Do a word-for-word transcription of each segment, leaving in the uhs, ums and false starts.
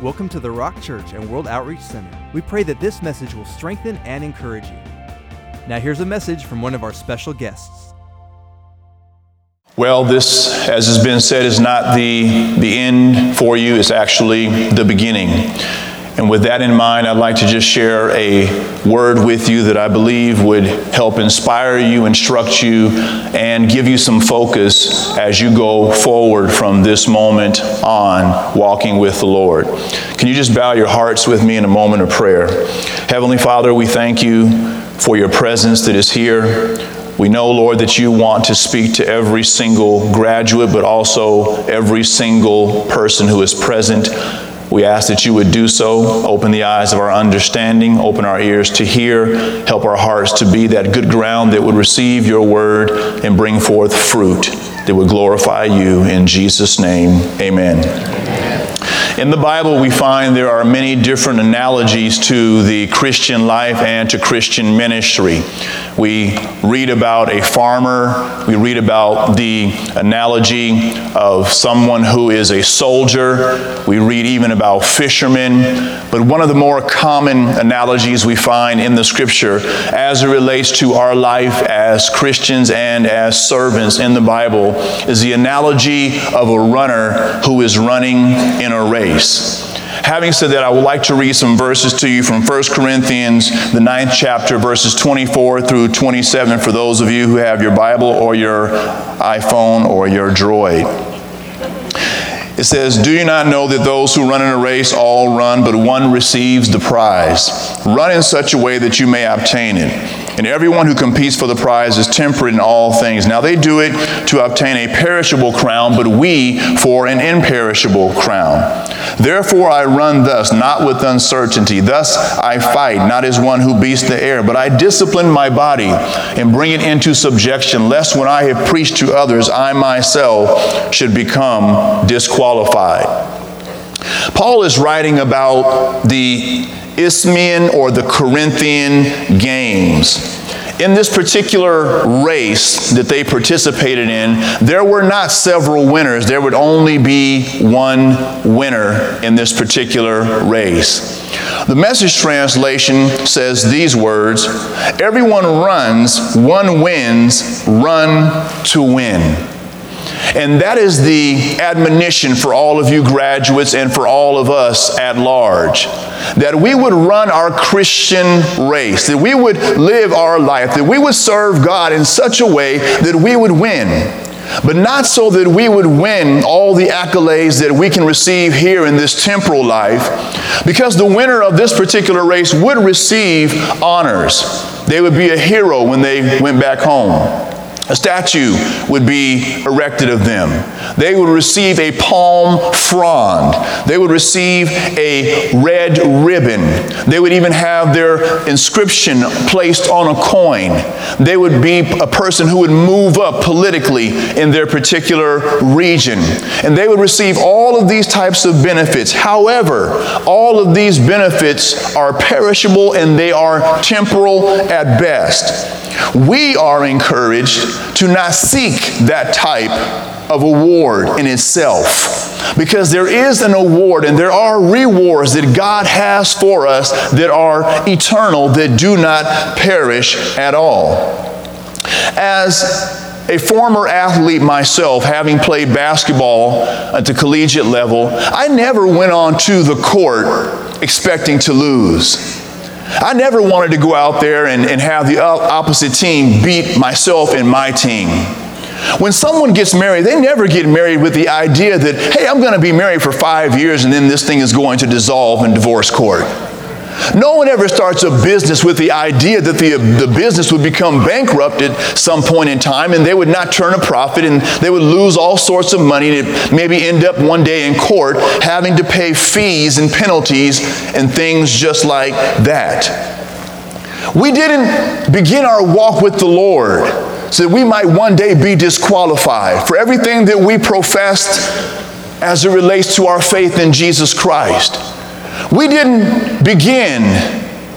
Welcome to the Rock Church and World Outreach Center. We pray that this message will strengthen and encourage you. Now here's a message from one of our special guests. Well, this, as has been said, is not the, the end for you. It's actually the beginning. And with that in mind, I'd like to just share a word with you that I believe would help inspire you, instruct you, and give you some focus as you go forward from this moment on walking with the Lord. Can you just bow your hearts with me in a moment of prayer? Heavenly Father, we thank you for your presence that is here. We know, Lord, that you want to speak to every single graduate, but also every single person who is present. We ask that you would do so. Open the eyes of our understanding, open our ears to hear, help our hearts to be that good ground that would receive your word and bring forth fruit that would glorify you. In Jesus' name, amen. In the Bible, we find there are many different analogies to the Christian life and to Christian ministry. We read about a farmer. We read about the analogy of someone who is a soldier. We read even about fishermen. But one of the more common analogies we find in the Scripture as it relates to our life as Christians and as servants in the Bible is the analogy of a runner who is running in a race. Having said that, I would like to read some verses to you from First Corinthians, the ninth chapter, verses twenty-four through twenty-seven, for those of you who have your Bible or your iPhone or your Droid. It says, "Do you not know that those who run in a race all run, but one receives the prize? Run in such a way that you may obtain it. And everyone who competes for the prize is temperate in all things. Now they do it to obtain a perishable crown, but we for an imperishable crown. Therefore I run thus, not with uncertainty. Thus I fight, not as one who beats the air, but I discipline my body and bring it into subjection, lest when I have preached to others, I myself should become disqualified." Paul is writing about the Isthmian or the Corinthian Games. In this particular race that they participated in, there were not several winners. There would only be one winner in this particular race. The Message translation says these words, "Everyone runs, one wins, run to win." And that is the admonition for all of you graduates and for all of us at large. That we would run our Christian race, that we would live our life, that we would serve God in such a way that we would win. But not so that we would win all the accolades that we can receive here in this temporal life, because the winner of this particular race would receive honors. They would be a hero when they went back home. A statue would be erected of them. They would receive a palm frond. They would receive a red ribbon. They would even have their inscription placed on a coin. They would be a person who would move up politically in their particular region. And they would receive all of these types of benefits. However, all of these benefits are perishable and they are temporal at best. We are encouraged to not seek that type of award in itself, because there is an award and there are rewards that God has for us that are eternal, that do not perish at all. As a former athlete myself, having played basketball at the collegiate level, I never went on to the court expecting to lose. I never wanted to go out there and, and have the opposite team beat myself and my team. When someone gets married, they never get married with the idea that, hey, I'm going to be married for five years and then this thing is going to dissolve in divorce court. No one ever starts a business with the idea that the, the business would become bankrupt at some point in time and they would not turn a profit and they would lose all sorts of money and maybe end up one day in court having to pay fees and penalties and things just like that. We didn't begin our walk with the Lord so that we might one day be disqualified for everything that we professed as it relates to our faith in Jesus Christ. We didn't begin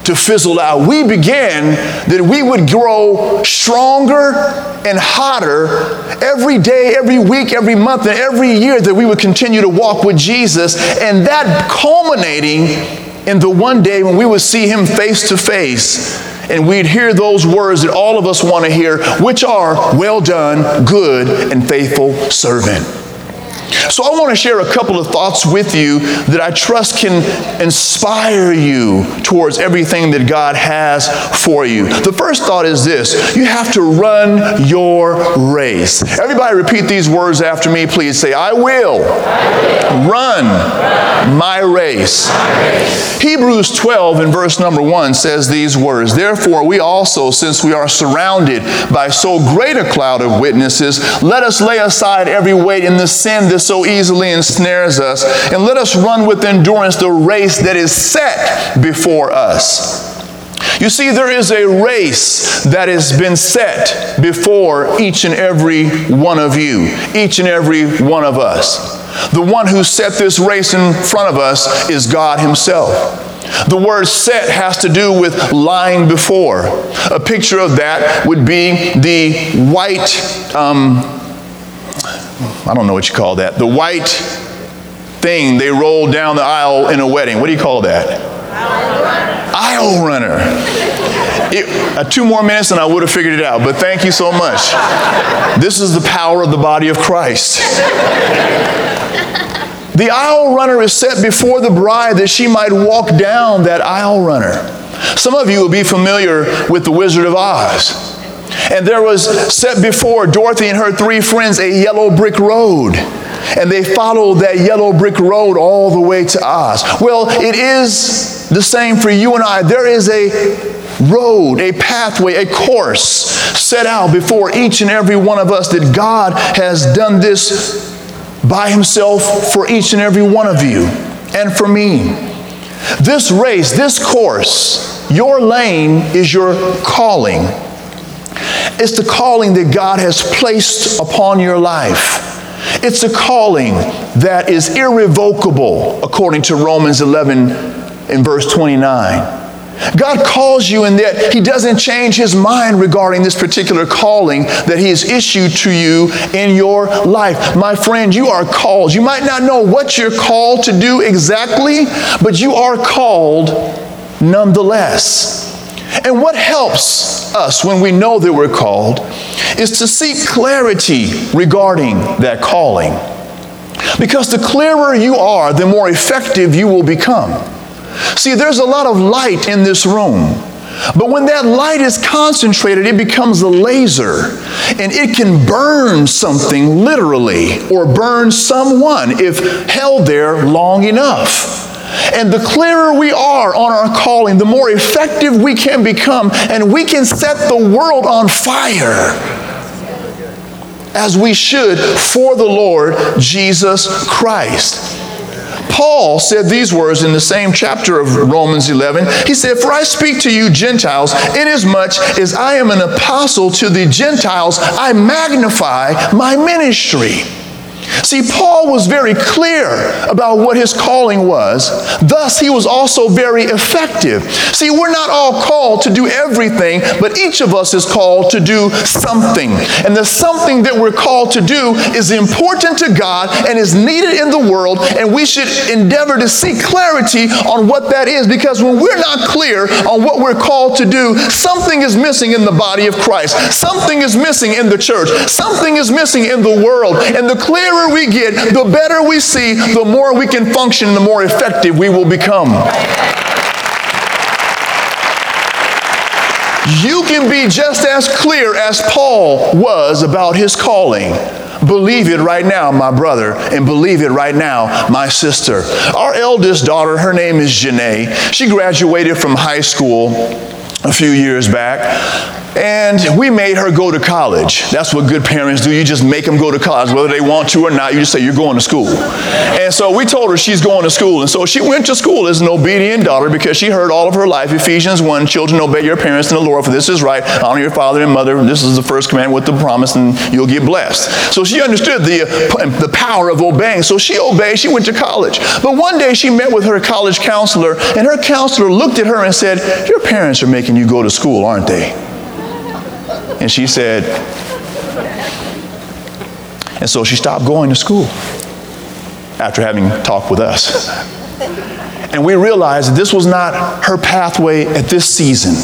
to fizzle out. We began that we would grow stronger and hotter every day, every week, every month, and every year, that we would continue to walk with Jesus, and that culminating in the one day when we would see him face to face, and we'd hear those words that all of us want to hear, which are, well done, good and faithful servant. So I want to share a couple of thoughts with you that I trust can inspire you towards everything that God has for you. The first thought is this: you have to run your race. Everybody repeat these words after me, please. Say, I will, I will. Run, run my race. my race. Hebrews twelve and verse number one says these words: therefore we also, since we are surrounded by so great a cloud of witnesses, let us lay aside every weight and the sin that so easily ensnares us, and let us run with endurance the race that is set before us. You see, there is a race that has been set before each and every one of you, each and every one of us. The one who set this race in front of us is God himself. The word set has to do with lying before. A picture of that would be the white, um, I don't know what you call that, the white thing they roll down the aisle in a wedding. What do you call that? Aisle runner. It, uh, two more minutes and I would have figured it out, but thank you so much. This is the power of the body of Christ. The aisle runner is set before the bride that she might walk down that aisle runner. Some of you will be familiar with The Wizard of Oz. And there was set before Dorothy and her three friends a yellow brick road. And they followed that yellow brick road all the way to Oz. Well, it is the same for you and I. There is a road, a pathway, a course set out before each and every one of us, that God has done this by himself for each and every one of you and for me. This race, this course, your lane is your calling. It's the calling that God has placed upon your life. It's a calling that is irrevocable, according to Romans eleven and verse twenty-nine. God calls you in that he doesn't change his mind regarding this particular calling that he has issued to you in your life. My friend, you are called. You might not know what you're called to do exactly, but you are called nonetheless. And what helps us when we know that we're called is to seek clarity regarding that calling. Because the clearer you are, the more effective you will become. See, there's a lot of light in this room, but when that light is concentrated, it becomes a laser, and it can burn something literally, or burn someone if held there long enough. And the clearer we are on our calling, the more effective we can become, and we can set the world on fire, as we should, for the Lord Jesus Christ. Paul said these words in the same chapter of Romans eleven. He said, for I speak to you Gentiles, inasmuch as I am an apostle to the Gentiles, I magnify my ministry. See, Paul was very clear about what his calling was. Thus, he was also very effective. See, we're not all called to do everything, but each of us is called to do something. And the something that we're called to do is important to God and is needed in the world, and we should endeavor to seek clarity on what that is, because when we're not clear on what we're called to do, something is missing in the body of Christ. Something is missing in the church. Something is missing in the world. And the clearer we get, the better we see, the more we can function, the more effective we will become. You can be just as clear as Paul was about his calling. Believe it right now, my brother, and believe it right now, my sister. Our eldest daughter, her name is Janae. She graduated from high school a few years back. And we made her go to college. That's what good parents do. You just make them go to college, whether they want to or not. You just say, you're going to school. And so we told her she's going to school. And so she went to school as an obedient daughter because she heard all of her life, Ephesians one, children, obey your parents in the Lord, for this is right. Honor your father and mother. This is the first commandment with the promise, and you'll get blessed. So she understood the, uh, the power of obeying. So she obeyed. She went to college. But one day she met with her college counselor, and her counselor looked at her and said, your parents are making you go to school, aren't they? And she said, and so she stopped going to school after having talked with us. And we realized that this was not her pathway at this season.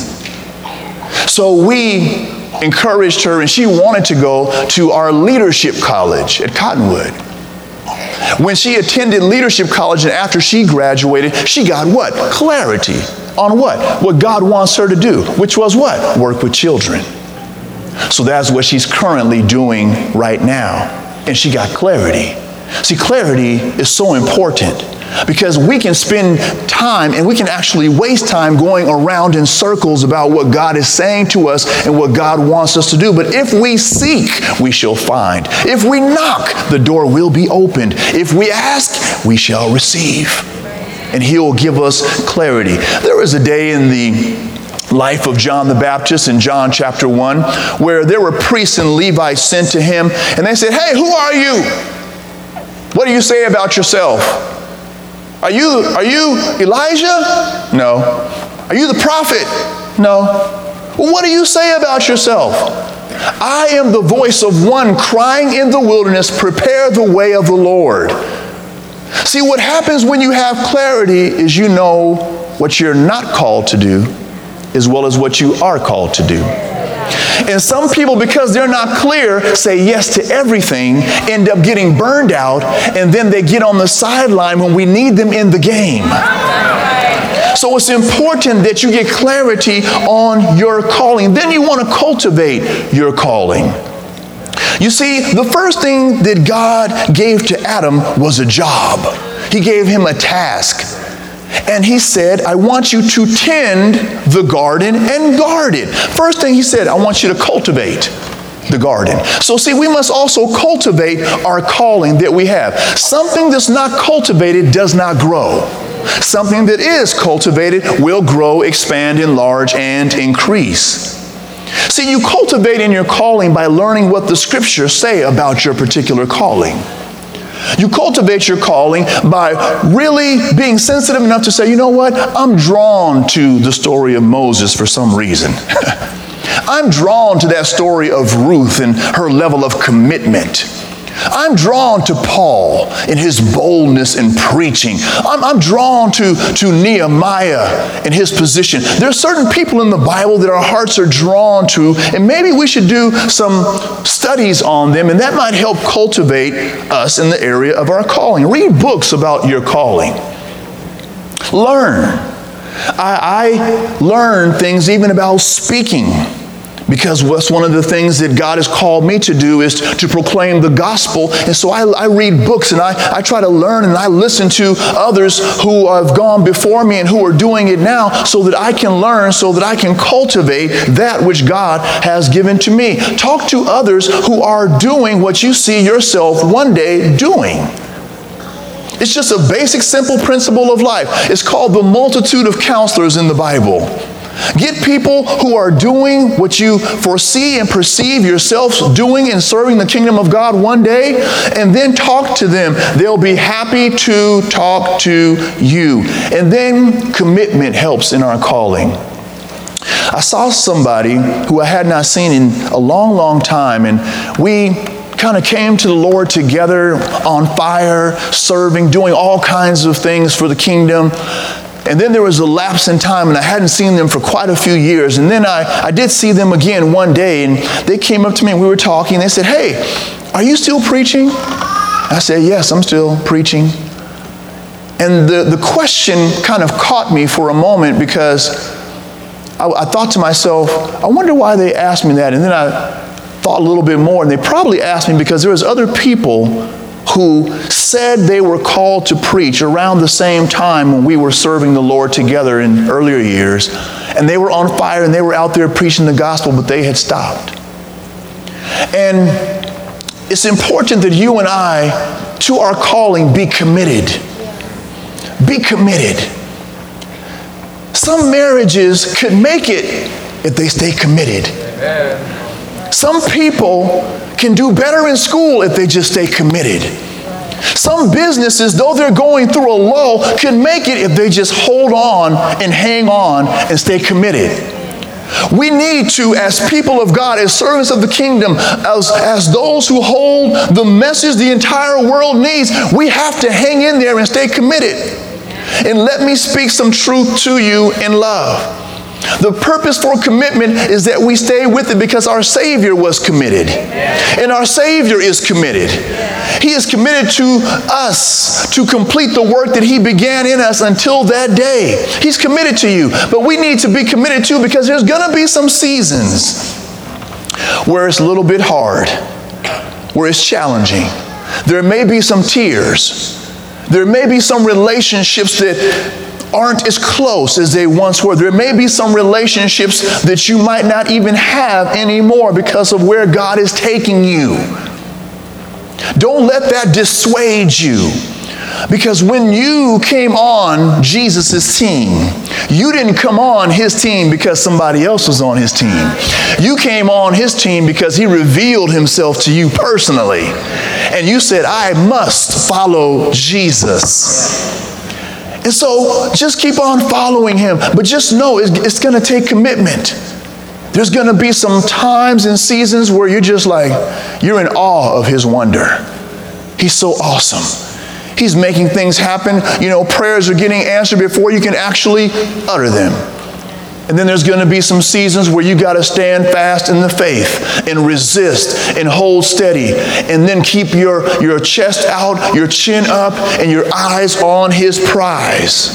So we encouraged her, and she wanted to go to our leadership college at Cottonwood. When she attended leadership college and after she graduated, she got what? Clarity on what? What God wants her to do, which was what? Work with children. So that's what she's currently doing right now. And she got clarity. See, clarity is so important because we can spend time and we can actually waste time going around in circles about what God is saying to us and what God wants us to do. But if we seek, we shall find. If we knock, the door will be opened. If we ask, we shall receive. And He'll give us clarity. There was a day in the life of John the Baptist in John chapter one, where there were priests and Levites sent to him, and they said, hey, who are you? What do you say about yourself? Are you, are you Elijah? No. Are you the prophet? No. Well, what do you say about yourself? I am the voice of one crying in the wilderness, prepare the way of the Lord. See, what happens when you have clarity is you know what you're not called to do, as well as what you are called to do. And some people, because they're not clear, say yes to everything, end up getting burned out, and then they get on the sideline when we need them in the game. So it's important that you get clarity on your calling. Then you want to cultivate your calling. You see, the first thing that God gave to Adam was a job. He gave him a task. And He said, I want you to tend the garden and guard it. First thing He said, I want you to cultivate the garden. So see, we must also cultivate our calling that we have. Something that's not cultivated does not grow. Something that is cultivated will grow, expand, enlarge, and increase. See, you cultivate in your calling by learning what the Scriptures say about your particular calling. You cultivate your calling by really being sensitive enough to say, you know what? I'm drawn to the story of Moses for some reason. I'm drawn to that story of Ruth and her level of commitment. I'm drawn to Paul in his boldness in preaching. I'm, I'm drawn to, to Nehemiah and his position. There are certain people in the Bible that our hearts are drawn to, and maybe we should do some studies on them, and that might help cultivate us in the area of our calling. Read books about your calling. Learn. I, I learn things even about speaking, because that's one of the things that God has called me to do is to proclaim the gospel. And so I, I read books and I, I try to learn and I listen to others who have gone before me and who are doing it now so that I can learn, so that I can cultivate that which God has given to me. Talk to others who are doing what you see yourself one day doing. It's just a basic, simple principle of life. It's called the multitude of counselors in the Bible. Get people who are doing what you foresee and perceive yourself doing and serving the kingdom of God one day, and then talk to them. They'll be happy to talk to you. And then commitment helps in our calling. I saw somebody who I had not seen in a long, long time, and we kind of came to the Lord together on fire, serving, doing all kinds of things for the kingdom. And then there was a lapse in time, and I hadn't seen them for quite a few years. And then I, I did see them again one day, and they came up to me, and we were talking. They said, hey, are you still preaching? I said, yes, I'm still preaching. And the, the question kind of caught me for a moment, because I, I thought to myself, I wonder why they asked me that. And then I thought a little bit more, and they probably asked me because there was other people who said they were called to preach around the same time when we were serving the Lord together in earlier years. And they were on fire and they were out there preaching the gospel, but they had stopped. And it's important that you and I, to our calling, be committed. Be committed. Some marriages could make it if they stay committed. Amen. Some people can do better in school if they just stay committed. Some businesses, though they're going through a lull, can make it if they just hold on and hang on and stay committed. We need to, as people of God, as servants of the kingdom, as, as those who hold the message the entire world needs, we have to hang in there and stay committed. And let me speak some truth to you in love. The purpose for commitment is that we stay with it because our Savior was committed. And our Savior is committed. He is committed to us to complete the work that He began in us until that day. He's committed to you. But we need to be committed too, because there's going to be some seasons where it's a little bit hard, where it's challenging. There may be some tears. There may be some relationships that aren't as close as they once were. There may be some relationships that you might not even have anymore because of where God is taking you. Don't let that dissuade you. Because when you came on Jesus' team, you didn't come on His team because somebody else was on His team. You came on His team because He revealed Himself to you personally. And you said, I must follow Jesus. And so just keep on following Him. But just know it's, it's going to take commitment. There's going to be some times and seasons where you're just like, you're in awe of His wonder. He's so awesome. He's making things happen. You know, prayers are getting answered before you can actually utter them. And then there's going to be some seasons where you got to stand fast in the faith and resist and hold steady. And then keep your, your chest out, your chin up, and your eyes on His prize.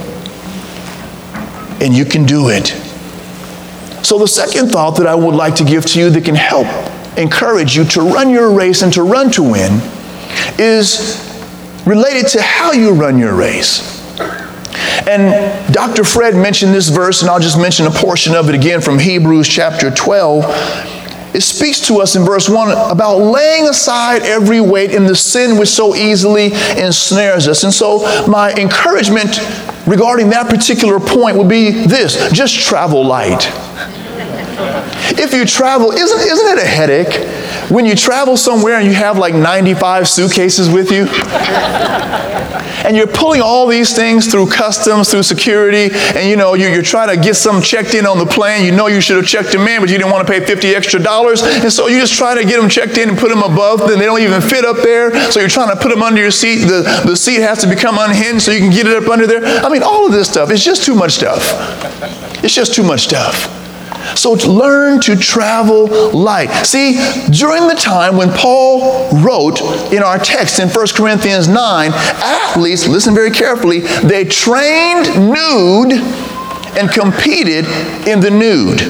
And you can do it. So the second thought that I would like to give to you that can help encourage you to run your race and to run to win is related to how you run your race. And Doctor Fred mentioned this verse, and I'll just mention a portion of it again from Hebrews chapter twelve. It speaks to us in verse one about laying aside every weight and the sin which so easily ensnares us. And so my encouragement regarding that particular point would be this: just travel light. If you travel, isn't, isn't it a headache when you travel somewhere and you have like ninety-five suitcases with you? And you're pulling all these things through customs, through security, and you know, you're, you're trying to get some checked in on the plane. You know you should have checked them in, but you didn't want to pay fifty extra dollars. And so you just try to get them checked in and put them above, then they don't even fit up there. So you're trying to put them under your seat. The, the seat has to become unhinged so you can get it up under there. I mean, all of this stuff, it's just too much stuff. It's just too much stuff. So to learn to travel light. See, during the time when Paul wrote in our text in First Corinthians nine, athletes, listen very carefully, they trained nude and competed in the nude.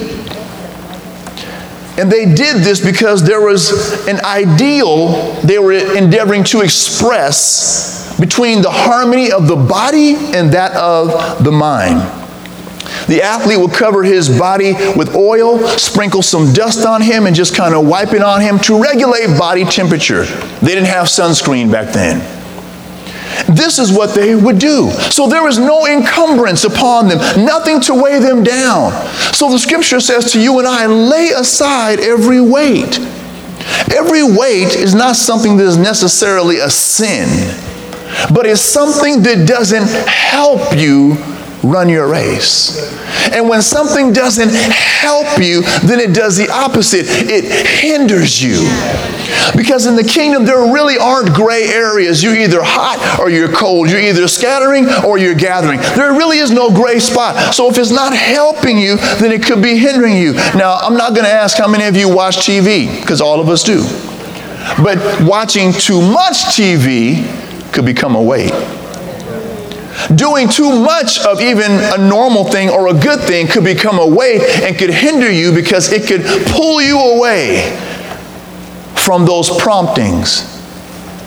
And they did this because there was an ideal they were endeavoring to express between the harmony of the body and that of the mind. The athlete would cover his body with oil, sprinkle some dust on him, and just kind of wipe it on him to regulate body temperature. They didn't have sunscreen back then. This is what they would do. So there was no encumbrance upon them, nothing to weigh them down. So the scripture says to you and I, lay aside every weight. Every weight is not something that is necessarily a sin, but it's something that doesn't help you run your race. And when something doesn't help you, then it does the opposite. It hinders you. Because in the kingdom, there really aren't gray areas. You're either hot or you're cold. You're either scattering or you're gathering. There really is no gray spot. So if it's not helping you, then it could be hindering you. Now, I'm not going to ask how many of you watch T V, because all of us do. But watching too much T V could become a weight. Doing too much of even a normal thing or a good thing could become a weight and could hinder you because it could pull you away from those promptings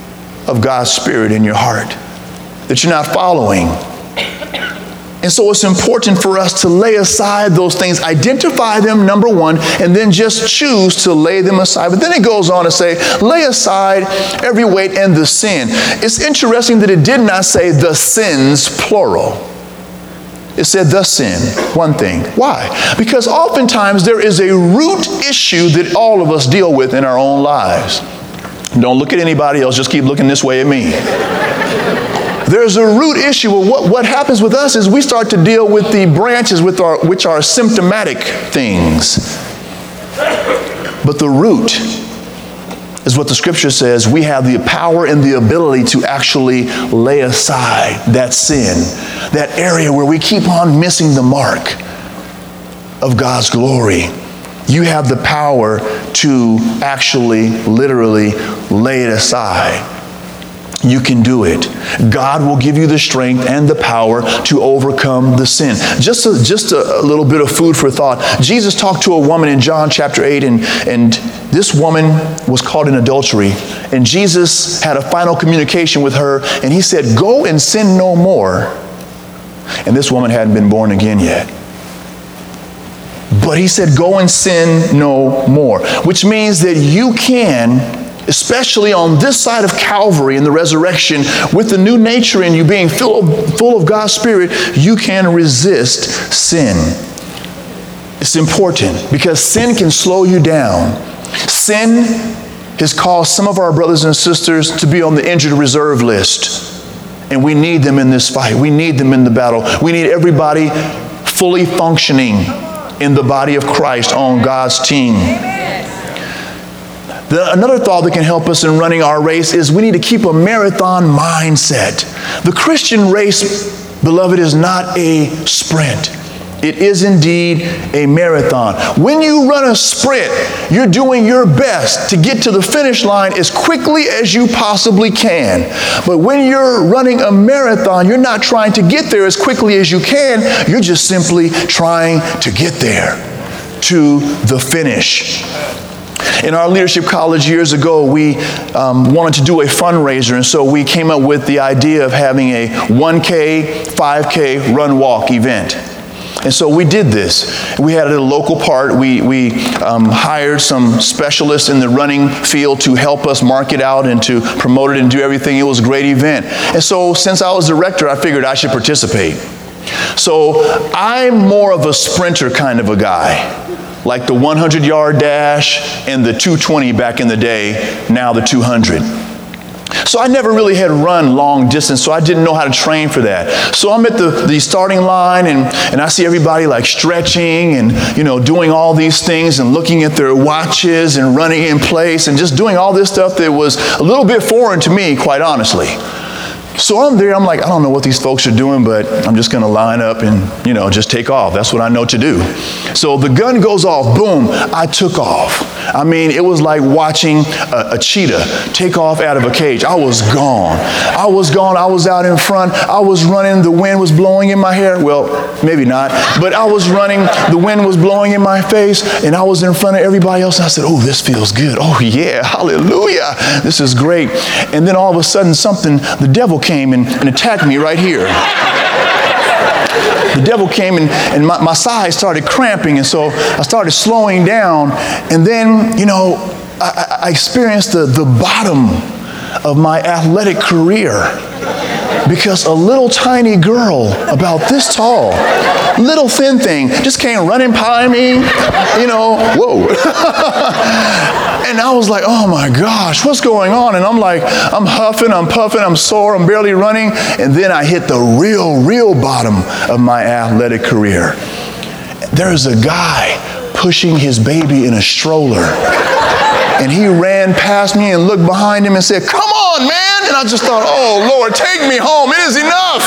of God's Spirit in your heart, that you're not following. And so it's important for us to lay aside those things, identify them, number one, and then just choose to lay them aside. But then it goes on to say, lay aside every weight and the sin. It's interesting that it did not say the sins, plural. It said the sin, one thing. Why? Because oftentimes there is a root issue that all of us deal with in our own lives. Don't look at anybody else, just keep looking this way at me. There's a root issue. What, what happens with us is we start to deal with the branches with our, which are symptomatic things. But the root is what the scripture says. We have the power and the ability to actually lay aside that sin, that area where we keep on missing the mark of God's glory. You have the power to actually, literally lay it aside. You can do it. God will give you the strength and the power to overcome the sin. Just a, just a, a little bit of food for thought. Jesus talked to a woman in John chapter eight, and, and this woman was caught in adultery. And Jesus had a final communication with her, and he said, go and sin no more. And this woman hadn't been born again yet. But he said, go and sin no more, which means that you can, especially on this side of Calvary in the resurrection, with the new nature in you being full of, full of God's Spirit, you can resist sin. It's important because sin can slow you down. Sin has caused some of our brothers and sisters to be on the injured reserve list. And we need them in this fight. We need them in the battle. We need everybody fully functioning in the body of Christ on God's team. The, another thought that can help us in running our race is we need to keep a marathon mindset. The Christian race, beloved, is not a sprint. It is indeed a marathon. When you run a sprint, you're doing your best to get to the finish line as quickly as you possibly can. But when you're running a marathon, you're not trying to get there as quickly as you can. You're just simply trying to get there to the finish. In our leadership college years ago, we um, wanted to do a fundraiser, and so we came up with the idea of having a one K, five K run-walk event. And so we did this. We had a local part. We, we um, hired some specialists in the running field to help us mark it out and to promote it and do everything. It was a great event. And so since I was director, I figured I should participate. So I'm more of a sprinter kind of a guy. Like the one hundred yard dash and the two twenty back in the day, now the two hundred. So I never really had run long distance, so I didn't know how to train for that. So I'm at the, the starting line, and, and I see everybody like stretching and, you know, doing all these things and looking at their watches and running in place and just doing all this stuff that was a little bit foreign to me, quite honestly. So I'm there, I'm like, I don't know what these folks are doing, but I'm just going to line up and, you know, just take off. That's what I know to do. So the gun goes off, boom, I took off. I mean, it was like watching a, a cheetah take off out of a cage. I was gone. I was gone. I was out in front. I was running. The wind was blowing in my hair. Well, maybe not. But I was running. The wind was blowing in my face, and I was in front of everybody else. And I said, oh, this feels good. Oh, yeah. Hallelujah. This is great. And then all of a sudden, something, the devil came and, and attacked me right here. The devil came and, and my, my side started cramping, and so I started slowing down. And then, you know, I, I experienced the, the bottom of my athletic career because a little tiny girl about this tall, little thin thing, just came running by me, you know, whoa. And I was like, oh my gosh, what's going on? And I'm like, I'm huffing, I'm puffing, I'm sore, I'm barely running. And then I hit the real, real bottom of my athletic career. There's a guy pushing his baby in a stroller. And he ran past me and looked behind him and said, come on, man. And I just thought, oh, Lord, take me home. It is enough.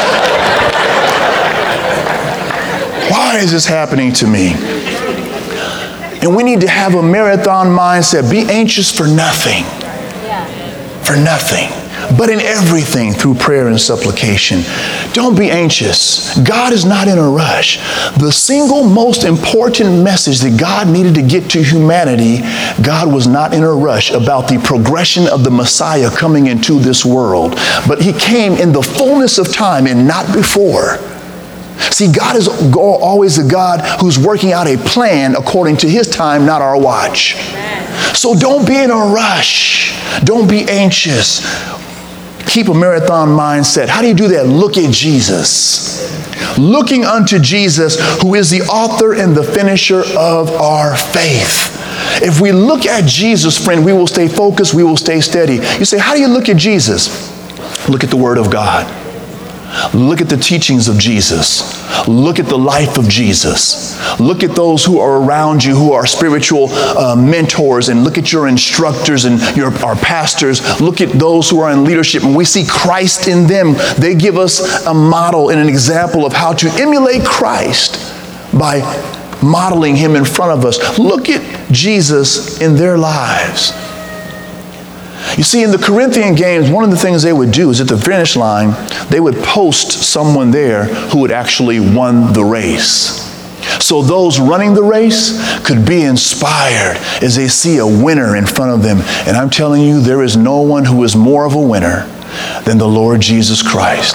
Why is this happening to me? And we need to have a marathon mindset. Be anxious for nothing. For nothing. but in everything through prayer and supplication. Don't be anxious. God is not in a rush. The single most important message that God needed to get to humanity, God was not in a rush about the progression of the Messiah coming into this world. But he came in the fullness of time and not before. See, God is always a God who's working out a plan according to his time, not our watch. Amen. So don't be in a rush. Don't be anxious. Keep a marathon mindset. How do you do that? Look at Jesus. Looking unto Jesus, who is the author and the finisher of our faith. If we look at Jesus, friend, we will stay focused, we will stay steady. You say, how do you look at Jesus? Look at the Word of God. Look at the teachings of Jesus. Look at the life of Jesus. Look at those who are around you who are spiritual uh, mentors, and look at your instructors and your our pastors. Look at those who are in leadership, and we see Christ in them. They give us a model and an example of how to emulate Christ by modeling him in front of us. Look at Jesus in their lives. You see, in the Corinthian games, one of the things they would do is at the finish line, they would post someone there who had actually won the race. So those running the race could be inspired as they see a winner in front of them. And I'm telling you, there is no one who is more of a winner than the Lord Jesus Christ.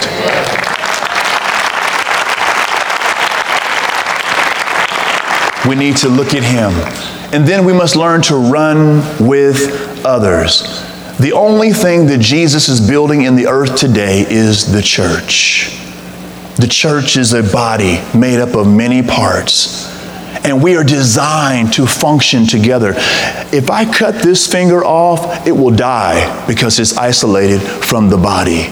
We need to look at him. And then we must learn to run with others. The only thing that Jesus is building in the earth today is the church. The church is a body made up of many parts, and we are designed to function together. If I cut this finger off, it will die because it's isolated from the body.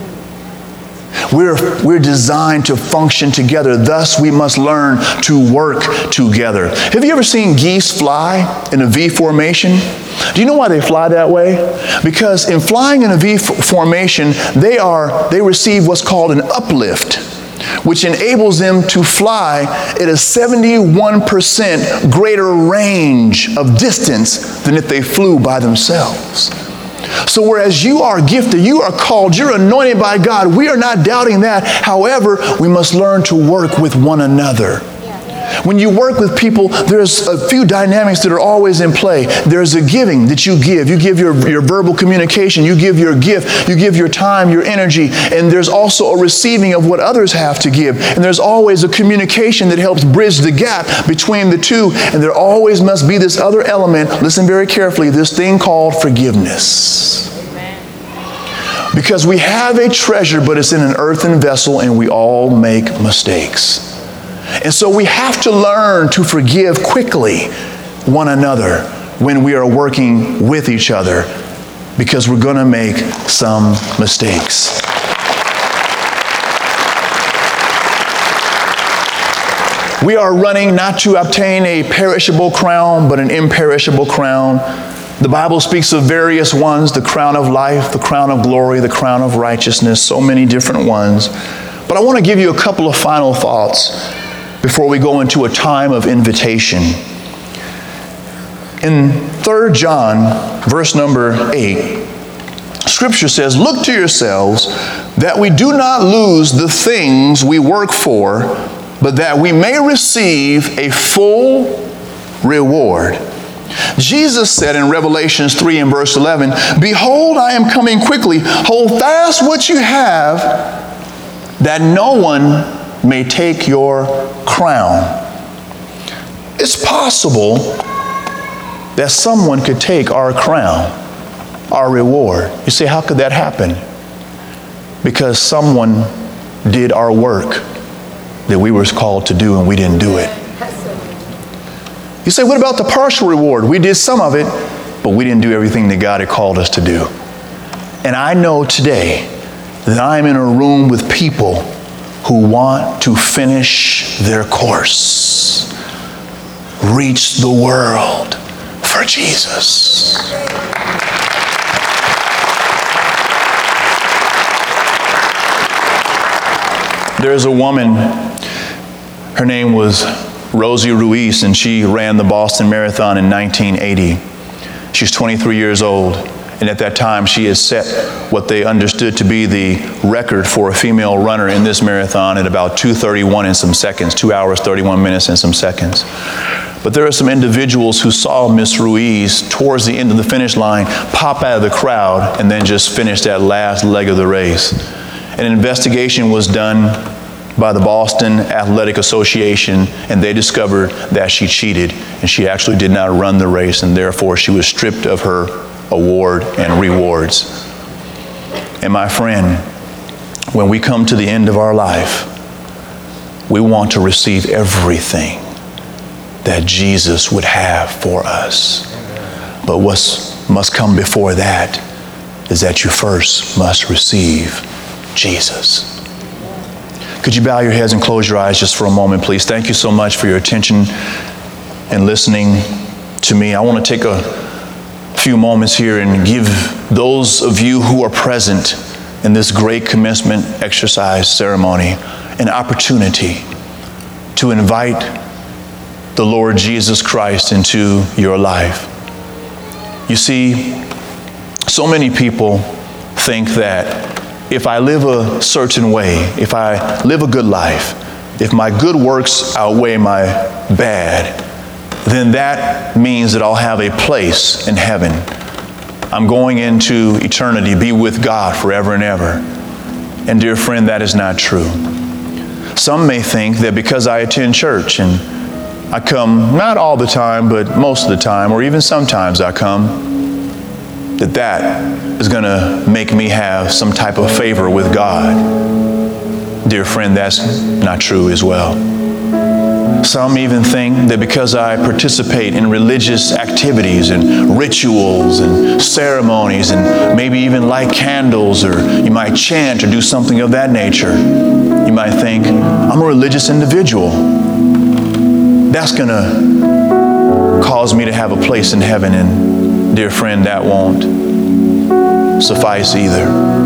We're, we're designed to function together. Thus, we must learn to work together. Have you ever seen geese fly in a V formation? Do you know why they fly that way? Because in flying in a V formation, they are they receive what's called an uplift, which enables them to fly at a seventy-one percent greater range of distance than if they flew by themselves. So whereas you are gifted, you are called, you're anointed by God, we are not doubting that. However, we must learn to work with one another. When you work with people, there's a few dynamics that are always in play. There's a giving that you give. You give your, your verbal communication. You give your gift. You give your time, your energy. And there's also a receiving of what others have to give. And there's always a communication that helps bridge the gap between the two. And there always must be this other element, listen very carefully, this thing called forgiveness. Because we have a treasure, but it's in an earthen vessel, and we all make mistakes. And so we have to learn to forgive quickly one another when we are working with each other, because we're going to make some mistakes. We are running not to obtain a perishable crown, but an imperishable crown. The Bible speaks of various ones: the crown of life, the crown of glory, the crown of righteousness, so many different ones. But I want to give you a couple of final thoughts before we go into a time of invitation. In Third John, verse number eight, Scripture says, "Look to yourselves that we do not lose the things we work for, but that we may receive a full reward." Jesus said in Revelation three and verse eleven, "Behold, I am coming quickly. Hold fast what you have, that no one may take your crown." It's possible that someone could take our crown, our reward. You say, how could that happen? Because someone did our work that we were called to do and we didn't do it. You say, what about the partial reward? We did some of it, but we didn't do everything that God had called us to do. And I know today that I'm in a room with people who want to finish their course, reach the world for Jesus. There's a woman, her name was Rosie Ruiz, and she ran the Boston Marathon in nineteen eighty. She's twenty-three years old, And at that time, she had set what they understood to be the record for a female runner in this marathon at about two thirty-one and some seconds, two hours, thirty-one minutes and some seconds. But there are some individuals who saw Miss Ruiz towards the end of the finish line pop out of the crowd and then just finish that last leg of the race. An investigation was done by the Boston Athletic Association, and they discovered that she cheated, and she actually did not run the race, and therefore she was stripped of her award and rewards. And my friend, when we come to the end of our life, we want to receive everything that Jesus would have for us. But what must come before that is that you first must receive Jesus. Could you bow your heads and close your eyes just for a moment, please? Thank you so much for your attention and listening to me. I want to take a few moments here and give those of you who are present in this great commencement exercise ceremony an opportunity to invite the Lord Jesus Christ into your life. You see, so many people think that if I live a certain way, if I live a good life, if my good works outweigh my bad, then that means that I'll have a place in heaven. I'm going into eternity, be with God forever and ever. And dear friend, that is not true. Some may think that because I attend church and I come, not all the time, but most of the time, or even sometimes I come, that that is going to make me have some type of favor with God. Dear friend, that's not true as well. Some even think that because I participate in religious activities and rituals and ceremonies and maybe even light candles, or you might chant or do something of that nature, you might think, I'm a religious individual. That's going to cause me to have a place in heaven, and dear friend, that won't suffice either.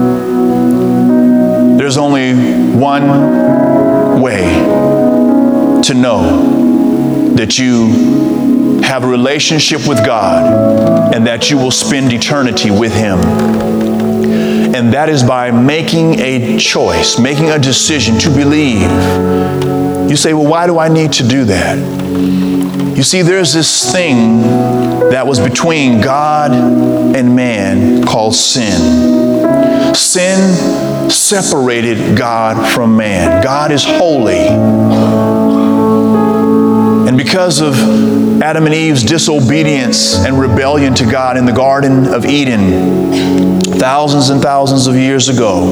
There's only one way to know that you have a relationship with God and that you will spend eternity with Him. And that is by making a choice, making a decision to believe. You say, well, why do I need to do that? You see, there's this thing that was between God and man called sin. Sin separated God from man. God is holy. And because of Adam and Eve's disobedience and rebellion to God in the Garden of Eden, thousands and thousands of years ago,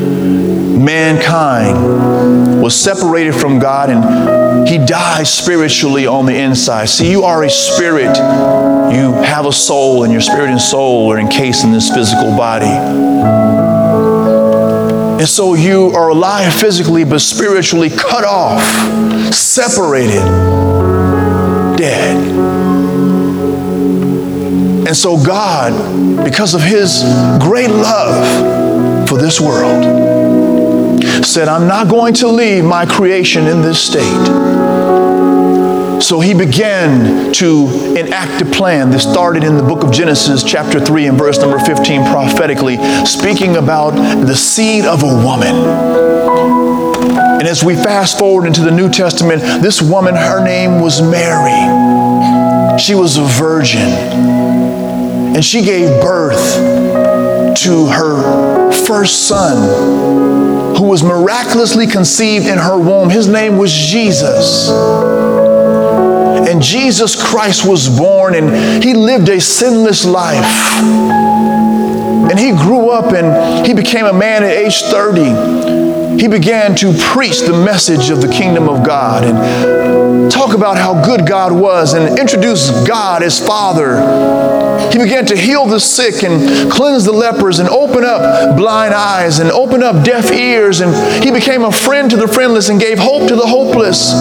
mankind was separated from God and he died spiritually on the inside. See, you are a spirit. You have a soul, and your spirit and soul are encased in this physical body. And so you are alive physically, but spiritually cut off, separated, dead. And so God, because of His great love for this world, said, I'm not going to leave my creation in this state. So He began to enact a plan that started in the book of Genesis chapter three and verse number fifteen prophetically, speaking about the seed of a woman. And as we fast forward into the New Testament, this woman, her name was Mary. She was a virgin. And she gave birth to her first son, who was miraculously conceived in her womb. His name was Jesus. And Jesus Christ was born, and He lived a sinless life. And He grew up and He became a man at age thirty. He began to preach the message of the kingdom of God and talk about how good God was and introduce God as Father. He began to heal the sick and cleanse the lepers and open up blind eyes and open up deaf ears. And He became a friend to the friendless and gave hope to the hopeless.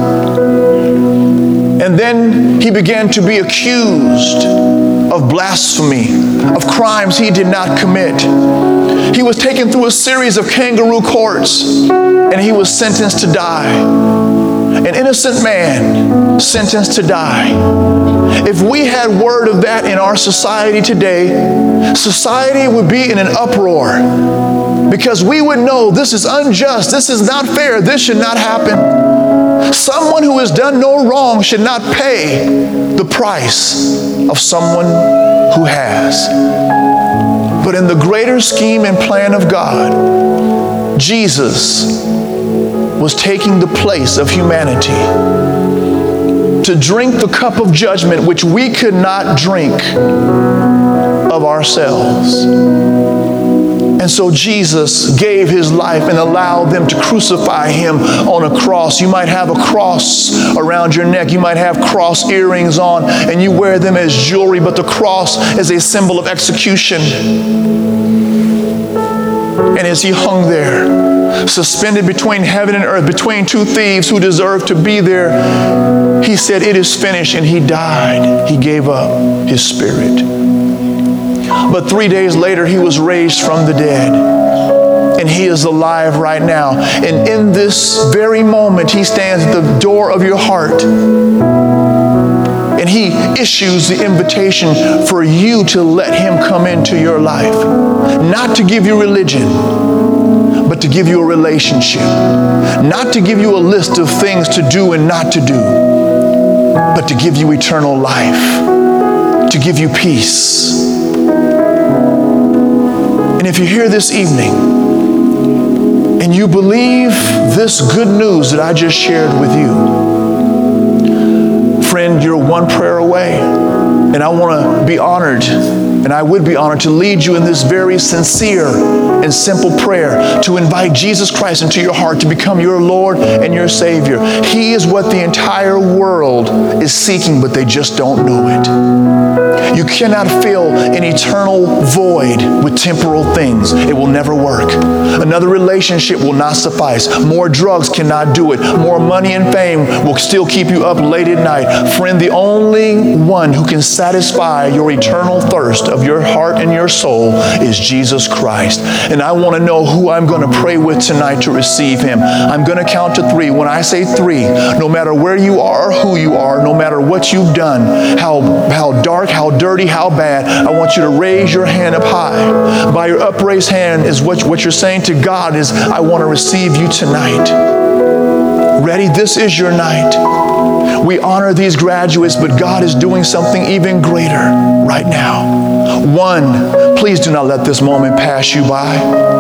And then He began to be accused of blasphemy, of crimes He did not commit. He was taken through a series of kangaroo courts, and He was sentenced to die. an innocent man sentenced to die. If we had word of that in our society today, society would be in an uproar because we would know this is unjust, this is not fair, this should not happen. Someone who has done no wrong should not pay the price of someone who has. But in the greater scheme and plan of God, Jesus was taking the place of humanity to drink the cup of judgment which we could not drink of ourselves. And so Jesus gave his life and allowed them to crucify him on a cross. You might have a cross around your neck. You might have cross earrings on and you wear them as jewelry, but the cross is a symbol of execution. And as he hung there, suspended between heaven and earth, between two thieves who deserved to be there, he said, "It is finished," and he died. He gave up his spirit. But three days later, he was raised from the dead. And he is alive right now. And in this very moment, he stands at the door of your heart. And he issues the invitation for you to let him come into your life. Not to give you religion, but to give you a relationship. Not to give you a list of things to do and not to do, but to give you eternal life, to give you peace. And if you're here this evening and you believe this good news that I just shared with you, friend, you're one prayer away. And I want to be honored, and I would be honored to lead you in this very sincere and simple prayer to invite Jesus Christ into your heart to become your Lord and your Savior. He is what the entire world is seeking, but they just don't know it. You cannot fill an eternal void with temporal things. It will never work. Another relationship will not suffice. More drugs cannot do it. More money and fame will still keep you up late at night. Friend, the only one who can satisfy your eternal thirst of your heart and your soul is Jesus Christ. And I want to know who I'm going to pray with tonight to receive him. I'm going to count to three. When I say three, no matter where you are or who you are, no matter what you've done, how, how dark, how dirty, how bad, I want you to raise your hand up high. By your upraised hand is what, what you're saying to God is, I want to receive you tonight. Ready? This is your night. We honor these graduates, but God is doing something even greater right now. One, please do not let this moment pass you by.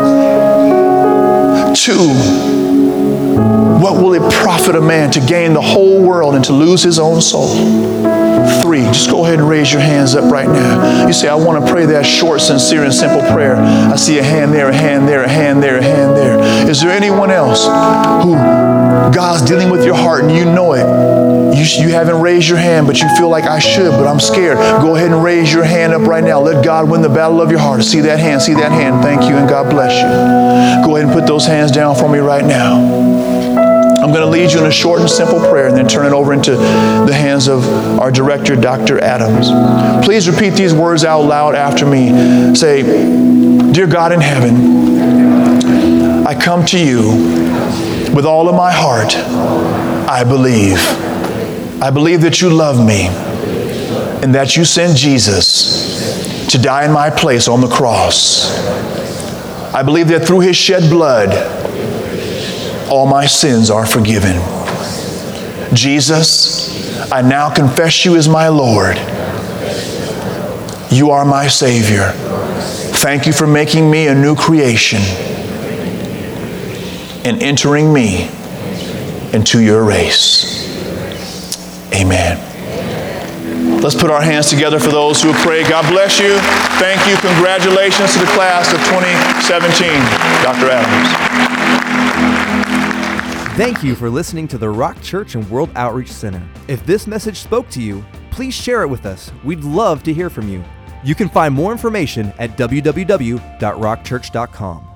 Two, what will it profit a man to gain the whole world and to lose his own soul? Three, just go ahead and raise your hands up right now. You say, I want to pray that short, sincere, and simple prayer. I see a hand there, a hand there, a hand there, a hand there. Is there anyone else who God's dealing with your heart and you know it? You, you haven't raised your hand, but you feel like I should, but I'm scared. Go ahead and raise your hand up right now. Let God win the battle of your heart. See that hand, see that hand. Thank you, and God bless you. Go ahead and put those hands down for me right now. I'm going to lead you in a short and simple prayer and then turn it over into the hands of our director, Doctor Adams. Please repeat these words out loud after me. Say, Dear God in heaven, I come to you with all of my heart. I believe. I believe that you love me and that you sent Jesus to die in my place on the cross. I believe that through his shed blood, all my sins are forgiven. Jesus, I now confess you as my Lord. You are my Savior. Thank you for making me a new creation and entering me into your race. Amen. Let's put our hands together for those who have prayed. God bless you. Thank you. Congratulations to the class of twenty seventeen. Doctor Adams. Thank you for listening to the Rock Church and World Outreach Center. If this message spoke to you, please share it with us. We'd love to hear from you. You can find more information at w w w dot rock church dot com.